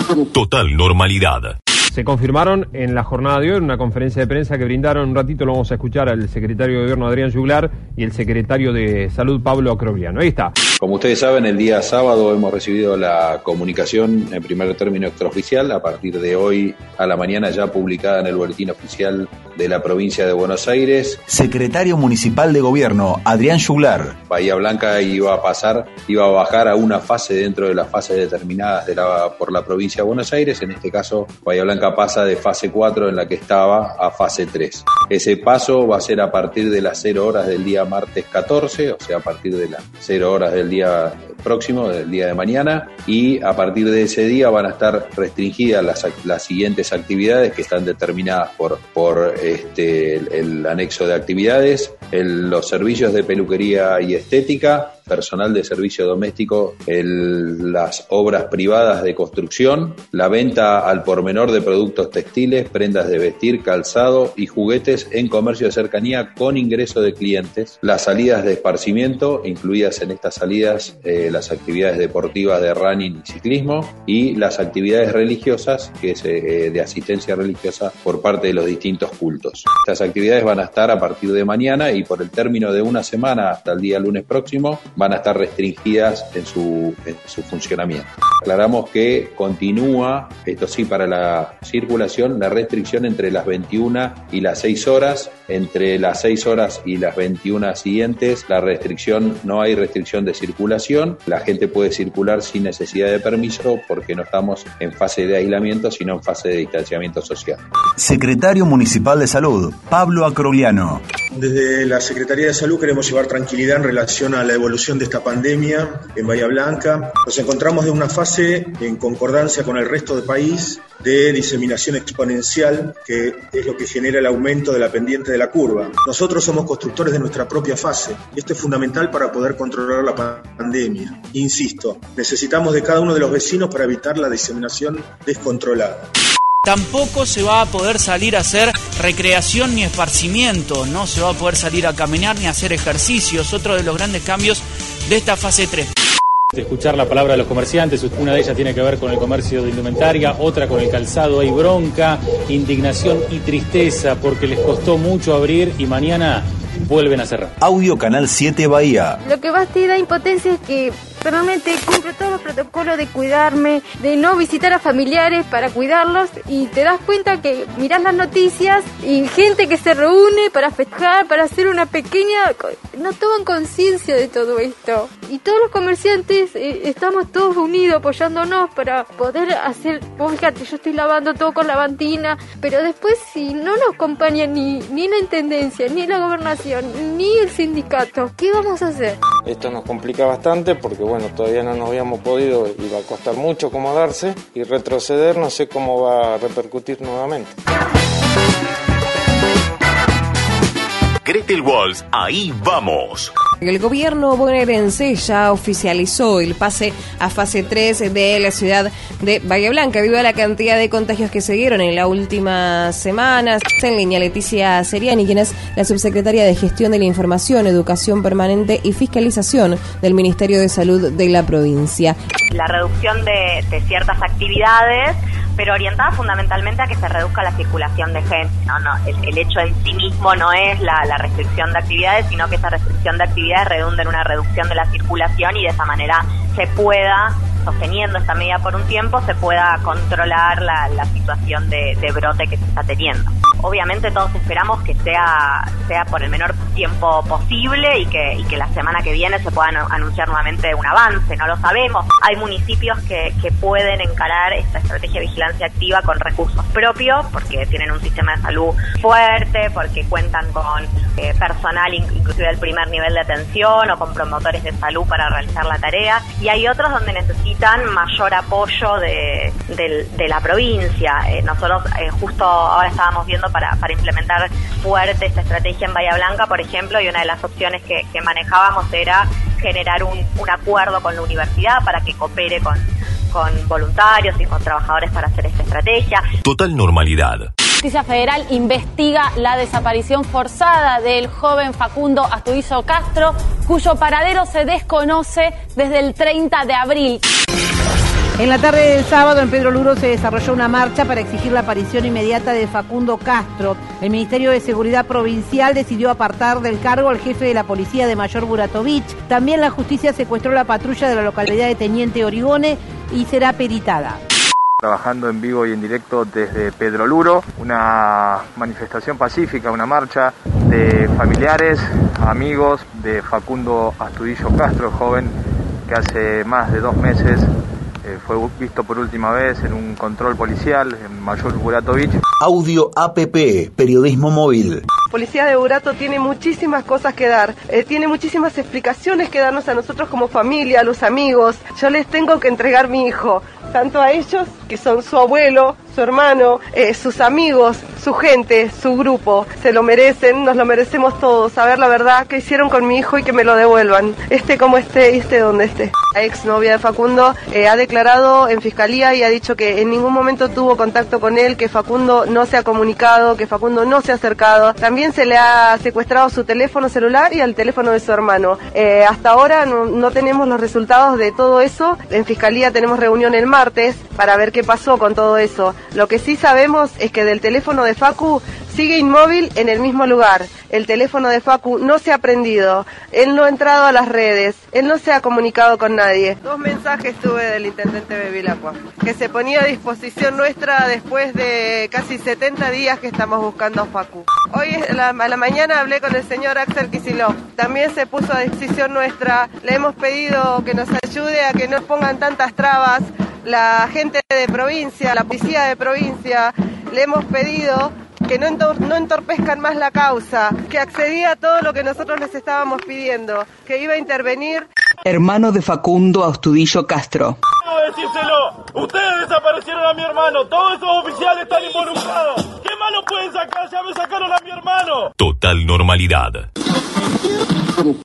Total normalidad. Se confirmaron en la jornada de hoy, en una conferencia de prensa que brindaron, un ratito lo vamos a escuchar al secretario de Gobierno Adrián Juglar y el secretario de Salud Pablo Acrogliano. Ahí está. Como ustedes saben, el día sábado hemos recibido la comunicación en primer término extraoficial, a partir de hoy a la mañana ya publicada en el Boletín Oficial de la Provincia de Buenos Aires. Secretario Municipal de Gobierno, Adrián Juglar. Bahía Blanca iba a bajar a una fase dentro de las fases determinadas por la Provincia de Buenos Aires. En este caso, Bahía Blanca pasa de fase 4 en la que estaba a fase 3. Ese paso va a ser a partir de las 0 horas del día martes 14, o sea, a partir de las 0 horas del día próximo, del día de mañana, y a partir de ese día van a estar restringidas las siguientes actividades que están determinadas por el anexo de actividades, los servicios de peluquería y estética, personal de servicio doméstico, las obras privadas de construcción, la venta al por menor de productos textiles, prendas de vestir, calzado y juguetes en comercio de cercanía con ingreso de clientes, las salidas de esparcimiento, incluidas en estas salidas las actividades deportivas de running y ciclismo, y las actividades religiosas, que es de asistencia religiosa por parte de los distintos cultos. Estas actividades van a estar a partir de mañana y por el término de una semana hasta el día lunes próximo van a estar restringidas en su funcionamiento. Aclaramos que continúa, esto sí, para la circulación, la restricción entre las 21 y las 6 horas. Entre las 6 horas y las 21 siguientes, no hay restricción de circulación. La gente puede circular sin necesidad de permiso porque no estamos en fase de aislamiento, sino en fase de distanciamiento social. Secretario Municipal de Salud, Pablo Acrogliano. Desde la Secretaría de Salud queremos llevar tranquilidad en relación a la evolución de esta pandemia en Bahía Blanca. Nos encontramos en una fase en concordancia con el resto del país de diseminación exponencial, que es lo que genera el aumento de la pendiente de la curva. Nosotros somos constructores de nuestra propia fase y esto es fundamental para poder controlar la pandemia. Insisto, necesitamos de cada uno de los vecinos para evitar la diseminación descontrolada. Tampoco se va a poder salir a hacer recreación ni esparcimiento, no se va a poder salir a caminar ni a hacer ejercicios, otro de los grandes cambios de esta fase 3. De escuchar la palabra de los comerciantes, una de ellas tiene que ver con el comercio de indumentaria, otra con el calzado. Hay bronca, indignación y tristeza porque les costó mucho abrir y mañana vuelven a cerrar. Audio Canal 7 Bahía. Lo que más te da impotencia es que realmente cumplo todos los protocolos de cuidarme, de no visitar a familiares para cuidarlos, y te das cuenta que mirás las noticias y gente que se reúne para festejar, para hacer una pequeña... No toman conciencia de todo esto. Y todos los comerciantes estamos todos unidos apoyándonos para poder hacer... Vos fíjate, yo estoy lavando todo con lavantina, pero después si no nos acompaña ni la intendencia, ni la gobernación, ni el sindicato, ¿qué vamos a hacer? Esto nos complica bastante porque todavía no nos habíamos podido y va a costar mucho acomodarse, y retroceder no sé cómo va a repercutir nuevamente. Gretel Walls, ahí vamos. El gobierno bonaerense ya oficializó el pase a fase 3 de la ciudad de Bahía Blanca debido a la cantidad de contagios que se dieron en las últimas semanas. En línea Leticia Seriani, quien es la subsecretaria de Gestión de la Información, Educación Permanente y Fiscalización del Ministerio de Salud de la provincia. La reducción de ciertas actividades, pero orientada fundamentalmente a que se reduzca la circulación de gente. El hecho en sí mismo no es la restricción de actividades, sino que esa restricción de actividades redunda en una reducción de la circulación y de esa manera se pueda, sosteniendo esta medida por un tiempo, se pueda controlar la situación de brote que se está teniendo. Obviamente todos esperamos que sea por el menor tiempo posible y que la semana que viene se pueda anunciar nuevamente un avance, no lo sabemos. Hay municipios que pueden encarar esta estrategia de vigilancia activa con recursos propios porque tienen un sistema de salud fuerte, porque cuentan con personal inclusive del primer nivel de atención o con promotores de salud para realizar la tarea, y hay otros donde necesitan mayor apoyo de la provincia. Nosotros justo ahora estábamos viendo para implementar fuerte esta estrategia en Bahía Blanca, por ejemplo, y una de las opciones que manejábamos era generar un acuerdo con la universidad para que coopere con voluntarios y con trabajadores para hacer esta estrategia. Total normalidad. Justicia Federal investiga la desaparición forzada del joven Facundo Astudizo Castro, cuyo paradero se desconoce desde el 30 de abril. En la tarde del sábado en Pedro Luro se desarrolló una marcha para exigir la aparición inmediata de Facundo Castro. El Ministerio de Seguridad Provincial decidió apartar del cargo al jefe de la policía de Mayor Buratovich. También la justicia secuestró la patrulla de la localidad de Teniente Origone y será peritada. Trabajando en vivo y en directo desde Pedro Luro, una manifestación pacífica, una marcha de familiares, amigos de Facundo Astudillo Castro, joven que hace más de 2 meses fue visto por última vez en un control policial en Mayor Buratovich. Audio APP, periodismo móvil. Policía de Burato tiene muchísimas cosas que dar, tiene muchísimas explicaciones que darnos a nosotros como familia, a los amigos. Yo les tengo que entregar mi hijo, tanto a ellos, que son su abuelo, su hermano, sus amigos, su gente, su grupo. Se lo merecen, nos lo merecemos todos, saber la verdad que hicieron con mi hijo y que me lo devuelvan, esté como esté y esté donde esté. La exnovia de Facundo ha declarado en fiscalía y ha dicho que en ningún momento tuvo contacto con él, que Facundo no se ha comunicado, que Facundo no se ha acercado. También se le ha secuestrado su teléfono celular y el teléfono de su hermano. Hasta ahora no tenemos los resultados de todo eso. En fiscalía tenemos reunión el martes para ver qué pasó con todo eso. Lo que sí sabemos es que del teléfono de Facu sigue inmóvil en el mismo lugar. El teléfono de Facu no se ha prendido. Él no ha entrado a las redes. Él no se ha comunicado con nadie. 2 mensajes tuve del intendente Bevilacqua, que se ponía a disposición nuestra después de casi 70 días que estamos buscando a Facu. Hoy a la mañana hablé con el señor Axel Kicillof. También se puso a disposición nuestra. Le hemos pedido que nos ayude a que no pongan tantas trabas. La gente de provincia, la policía de provincia, le hemos pedido que no entorpezcan más la causa, que accedía a todo lo que nosotros les estábamos pidiendo, que iba a intervenir. Hermano de Facundo Astudillo Castro. Quiero decírselo, ustedes desaparecieron a mi hermano, todos esos oficiales están involucrados. ¿Qué malo pueden sacar? Ya me sacaron a mi hermano. Total normalidad.